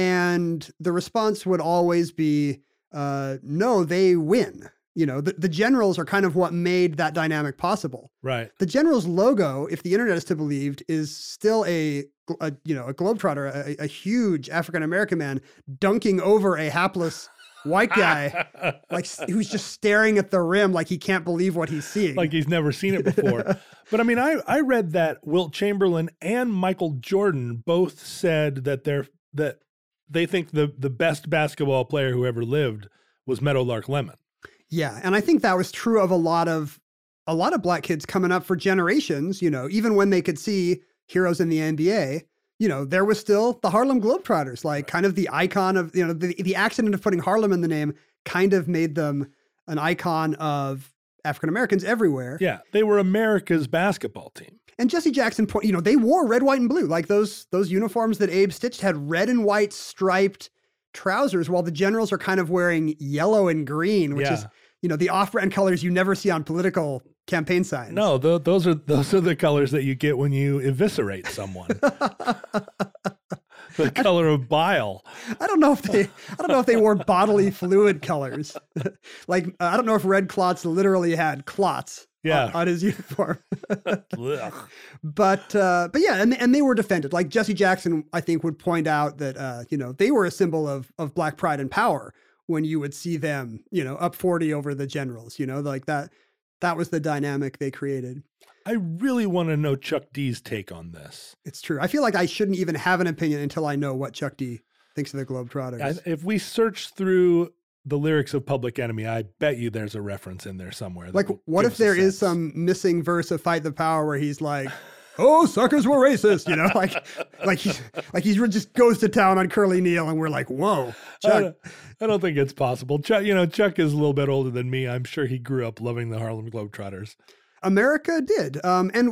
And the response would always be, uh, no, they win. You know, the, the Generals are kind of what made that dynamic possible. Right. The Generals logo, if the internet is to be believed, is still a, a you know, a globetrotter, a, a huge African-American man dunking over a hapless white guy, like s- who's just staring at the rim like he can't believe what he's seeing. Like he's never seen it before. But I mean, I, I read that Wilt Chamberlain and Michael Jordan both said that they're, that they think the, the best basketball player who ever lived was Meadowlark Lemon. Yeah, and I think that was true of a lot of a lot of black kids coming up for generations, you know, even when they could see heroes in the N B A, you know, there was still the Harlem Globetrotters, like kind of the icon of, you know, the, the accident of putting Harlem in the name kind of made them an icon of African Americans everywhere. Yeah. They were America's basketball team. And Jesse Jackson, point, you know, they wore red, white, and blue, like those those uniforms that Abe stitched had red and white striped trousers, while the Generals are kind of wearing yellow and green, which Yeah. is, you know, the off-brand colors you never see on political campaign signs. No, th- those are those are the colors that you get when you eviscerate someone. The color of bile. I don't know if they, I don't know if they wore bodily fluid colors. Like, uh, I don't know if Red Clots literally had clots Yeah. on, on his uniform. Ugh. But uh, but yeah, and and they were defended. Like Jesse Jackson, I think, would point out that uh, you know, they were a symbol of of black pride and power when you would see them, you know, up forty over the Generals. You know, like that. That was the dynamic they created. I really want to know Chuck D's take on this. It's true. I feel like I shouldn't even have an opinion until I know what Chuck D thinks of the Globetrotters. I, if we search through the lyrics of Public Enemy, I bet you there's a reference in there somewhere. that Like, will what give if us a there is sense. some missing verse of Fight the Power where he's like, "Oh, suckers were racist," you know, like, like he, like he just goes to town on Curly Neal, and we're like, "Whoa, I Chuck." don't, I don't think it's possible. Chuck, you know, Chuck is a little bit older than me. I'm sure he grew up loving the Harlem Globetrotters. America did, um, and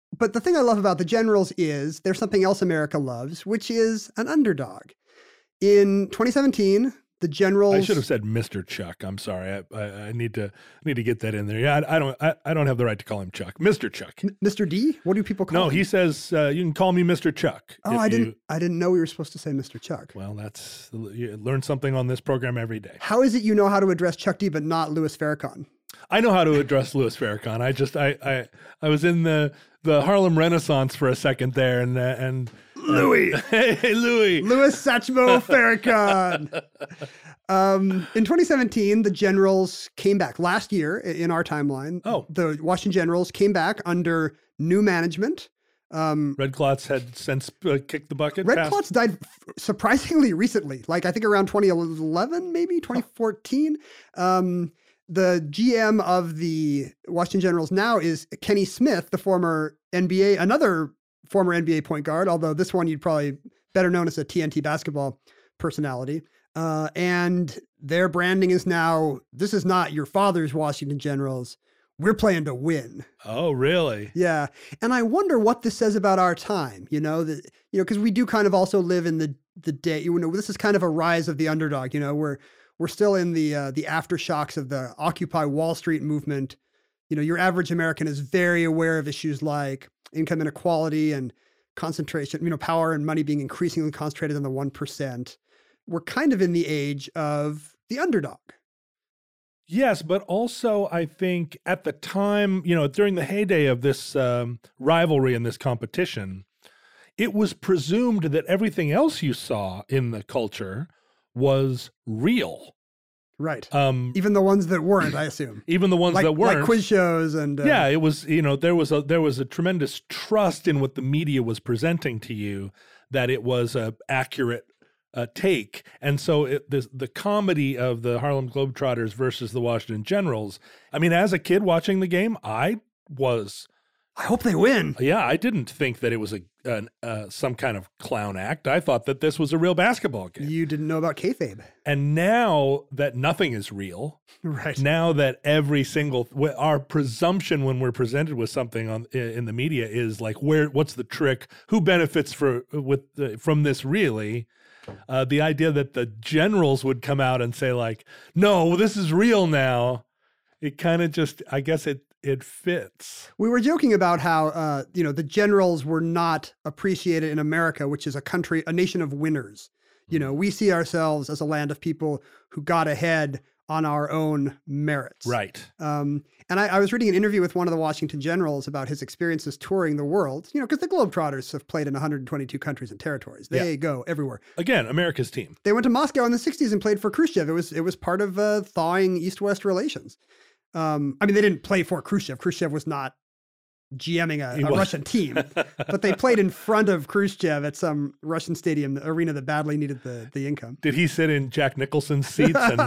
but the thing I love about the Generals is there's something else America loves, which is an underdog. In twenty seventeen, the Generals. I should have said Mister Chuck. I'm sorry. I, I, I need to need to get that in there. Yeah, I, I don't. I, I don't have the right to call him Chuck. Mister Chuck. M- Mister D. What do people call no, him? No, he says uh, you can call me Mister Chuck. Oh, I didn't. You, I didn't know we were supposed to say Mister Chuck. Well, that's you learn something on this program every day. How is it you know how to address Chuck D, but not Louis Farrakhan? I know how to address Louis Farrakhan. I just I I I was in the the Harlem Renaissance for a second there, and uh, and Louis, uh, hey Louis, Louis Satchmo Farrakhan. Um, in twenty seventeen, the Generals came back last year in our timeline. Oh, the Washington Generals came back under new management. Um, Red Clots had since uh, kicked the bucket. Red past. Clots died surprisingly recently, like I think around twenty eleven, maybe twenty fourteen. Um, the G M of the Washington Generals now is Kenny Smith, the former N B A, another former N B A point guard, although this one you'd probably better known as a T N T basketball personality. Uh, and their branding is now, this is not your father's Washington Generals. We're playing to win. Oh, really? Yeah. And I wonder what this says about our time, you know, that, you know, because we do kind of also live in the, the day, you know, this is kind of a rise of the underdog, you know, we're, we're still in the, uh, the aftershocks of the Occupy Wall Street movement. You know, your average American is very aware of issues like income inequality and concentration, you know, power and money being increasingly concentrated on the one percent. We're kind of in the age of the underdog. Yes, but also I think at the time, you know, during the heyday of this um, rivalry and this competition, it was presumed that everything else you saw in the culture was real. Right. Um, even the ones that weren't, I assume. Even the ones like, that weren't. Like quiz shows and... Uh, yeah, it was, you know, there was a there was a tremendous trust in what the media was presenting to you, that it was a accurate uh, take. And so it, the, the comedy of the Harlem Globetrotters versus the Washington Generals, I mean, as a kid watching the game, I was... I hope they win. Yeah, I didn't think that it was a an, uh, some kind of clown act. I thought that this was a real basketball game. You didn't know about kayfabe. And now that nothing is real, right? Now that every single our presumption when we're presented with something on in the media is like, where what's the trick? Who benefits for with the, from this really? Uh, the idea that the Generals would come out and say like, no, this is real now. It kind of just, I guess it. It fits. We were joking about how, uh, you know, the Generals were not appreciated in America, which is a country, a nation of winners. You know, we see ourselves as a land of people who got ahead on our own merits. Right. Um, and I, I was reading an interview with one of the Washington Generals about his experiences touring the world, you know, because the Globetrotters have played in one hundred twenty-two countries and territories. They yeah. go everywhere. Again, America's team. They went to Moscow in the sixties and played for Khrushchev. It was, it was part of uh, thawing East-West relations. Um, I mean, they didn't play for Khrushchev. Khrushchev was not GMing a, a Russian team, but they played in front of Khrushchev at some Russian stadium, the arena that badly needed the, the income. Did he sit in Jack Nicholson's seats and,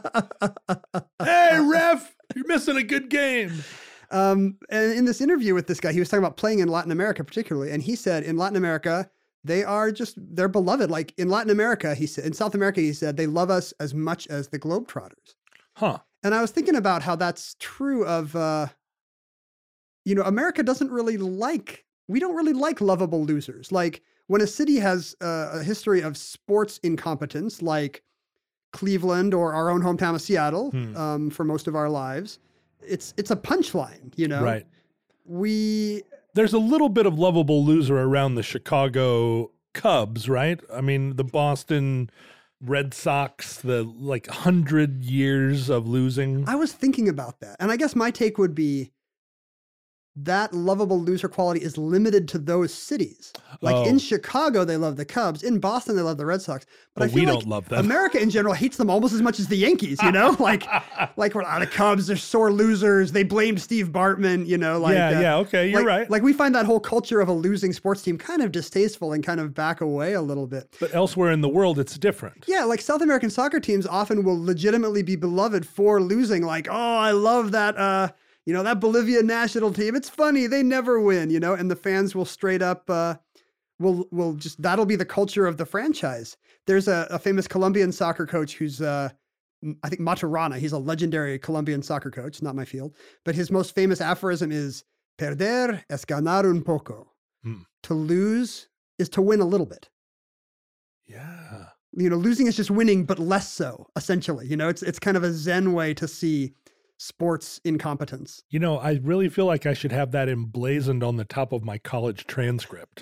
hey, ref, you're missing a good game. Um, and in this interview with this guy, he was talking about playing in Latin America particularly. And he said in Latin America, they are just, they're beloved. Like in Latin America, he said, in South America, he said, they love us as much as the Globetrotters. Huh. And I was thinking about how that's true of, uh, you know, America doesn't really like, we don't really like lovable losers. Like when a city has uh, a history of sports incompetence, like Cleveland or our own hometown of Seattle, hmm. um, for most of our lives, it's it's a punchline, you know? Right. We... There's a little bit of lovable loser around the Chicago Cubs, right? I mean, the Boston... Red Sox, the like hundred years of losing. I was thinking about that. And I guess my take would be that lovable loser quality is limited to those cities. Like oh. in Chicago, they love the Cubs. In Boston, they love the Red Sox. But well, I feel we like don't love them. America in general hates them almost as much as the Yankees, you know? like, like we're not the Cubs, they're sore losers. They blamed Steve Bartman, you know? Like, yeah, uh, yeah, okay, you're like, right. Like we find that whole culture of a losing sports team kind of distasteful and kind of back away a little bit. But elsewhere in the world, it's different. Yeah, like South American soccer teams often will legitimately be beloved for losing. Like, oh, I love that, uh, you know, that Bolivia national team. It's funny. They never win, you know, and the fans will straight up, uh, will, will just, that'll be the culture of the franchise. There's a, a famous Colombian soccer coach who's, uh, I think Maturana. He's a legendary Colombian soccer coach, not my field, but his most famous aphorism is Perder es ganar un poco. Hmm. To lose is to win a little bit. Yeah. You know, losing is just winning, but less so, essentially. You know, it's it's kind of a Zen way to see sports incompetence. You know, I really feel like I should have that emblazoned on the top of my college transcript.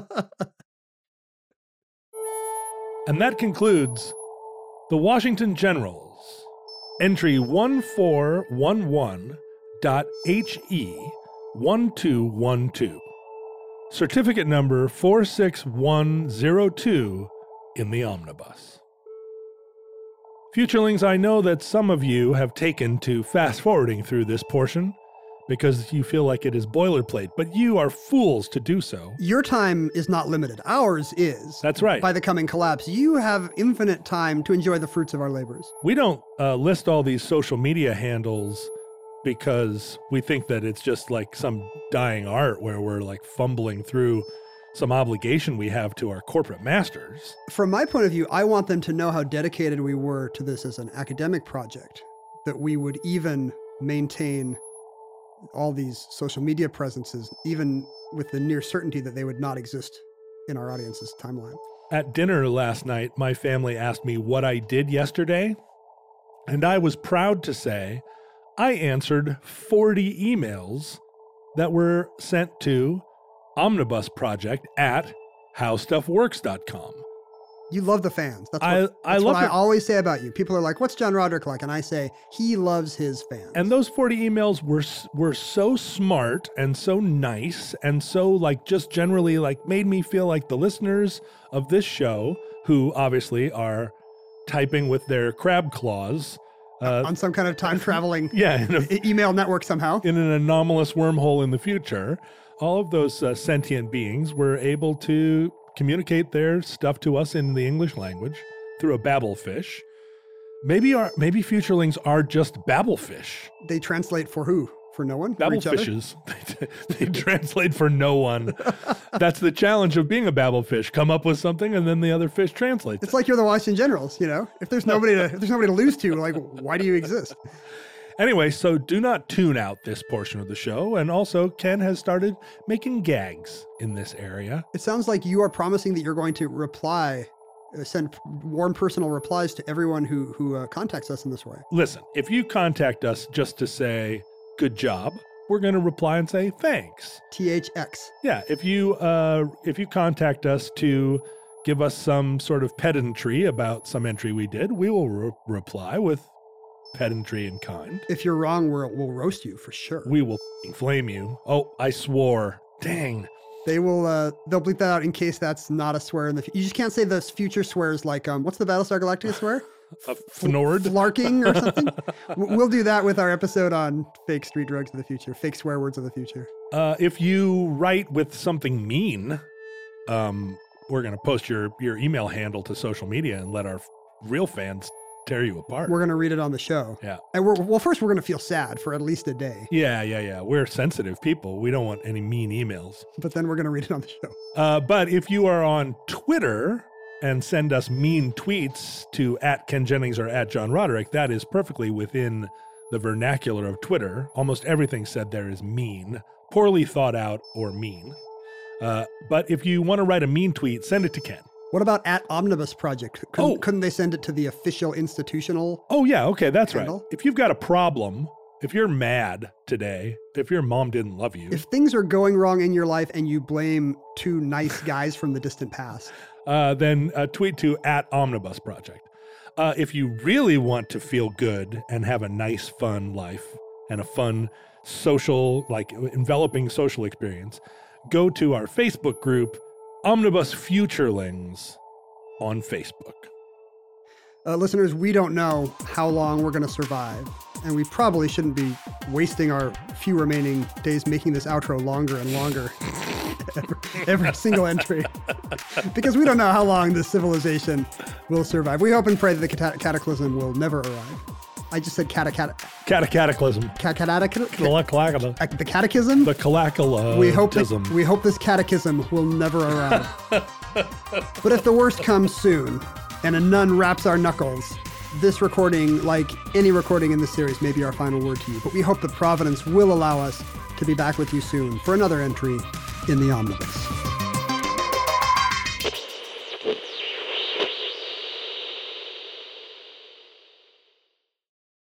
And that concludes the Washington Generals, entry one four one one dot H E one two one two, certificate number four six one zero two in the omnibus. Futurelings, I know that some of you have taken to fast-forwarding through this portion because you feel like it is boilerplate, but you are fools to do so. Your time is not limited. Ours is. That's right. By the coming collapse, you have infinite time to enjoy the fruits of our labors. We don't uh, list all these social media handles because we think that it's just like some dying art where we're like fumbling through some obligation we have to our corporate masters. From my point of view, I want them to know how dedicated we were to this as an academic project, that we would even maintain all these social media presences, even with the near certainty that they would not exist in our audience's timeline. At dinner last night, my family asked me what I did yesterday, and I was proud to say I answered forty emails that were sent to omnibusproject at how stuff works dot com. You love the fans. That's what I- that's I love what I it. always say about you. People are like, what's John Roderick like? And I say, he loves his fans. And those forty emails were s- were so smart and so nice and so like just generally like made me feel like the listeners of this show, who obviously are typing with their crab claws, uh, on some kind of time traveling yeah, in, a, e- email network somehow. in an anomalous wormhole in the future, all of those uh, sentient beings were able to communicate their stuff to us in the English language through a babblefish. Maybe our maybe futurelings are just babblefish. They translate for who? For no one? For each other? Babblefishes. They translate for no one. That's the challenge of being a babblefish. Come up with something and then the other fish translates. It's like you're the Washington Generals, you know? If there's nobody to if there's nobody to lose to, like why do you exist? Anyway, so do not tune out this portion of the show. And also, Ken has started making gags in this area. It sounds like you are promising that you're going to reply, uh, send warm personal replies to everyone who who uh, contacts us in this way. Listen, if you contact us just to say, good job, we're going to reply and say, thanks. T H X. Yeah, if you uh, if you contact us to give us some sort of pedantry about some entry we did, we will re- reply with pedantry in kind. If you're wrong, we'll, we'll roast you for sure. We will f***ing flame you. Oh, I swore. Dang. They will, uh, they'll bleep that out in case that's not a swear in the future. You just can't say those future swears like, um, what's the Battlestar Galactica swear? A fnord? Flarking or something? W- We'll do that with our episode on fake street drugs of the future, fake swear words of the future. Uh, if you write with something mean, um, we're going to post your, your email handle to social media and let our f- real fans tear you apart. We're going to read it on the show. Yeah. And we're, well, first we're going to feel sad for at least a day, Yeah, yeah, yeah. We're sensitive people. We don't want any mean emails. but then we're going to read it on the show. Uh, but if you are on Twitter and send us mean tweets to at Ken Jennings or at John Roderick, that is perfectly within the vernacular of Twitter. Almost everything said there is mean, poorly thought out, or mean. Uh, but if you want to write a mean tweet, send it to Ken. What about at Omnibus Project? Couldn't, Oh. couldn't they send it to the official institutional? Oh, yeah. Okay. That's Handle? right. If you've got a problem, if you're mad today, if your mom didn't love you, If things are going wrong in your life and you blame two nice guys from the distant past, uh, then uh, tweet to at Omnibus Project. Uh, if you really want to feel good and have a nice, fun life and a fun social, like enveloping social experience, go to our Facebook group, Omnibus Futurelings, on Facebook. uh, listeners, we don't know how long we're going to survive, and we probably shouldn't be wasting our few remaining days making this outro longer and longer every, every single entry, because we don't know how long this civilization will survive. We hope and pray that the cata- cataclysm will never arrive. I just said cata cat Cata cataclysm. cat cataclysm. Calacalacada. The catechism. The calacala. We hope that, we hope this catechism will never arrive. But if the worst comes soon, and a nun wraps our knuckles, this recording, like any recording in this series, may be our final word to you, but we hope that Providence will allow us to be back with you soon for another entry in the Omnibus.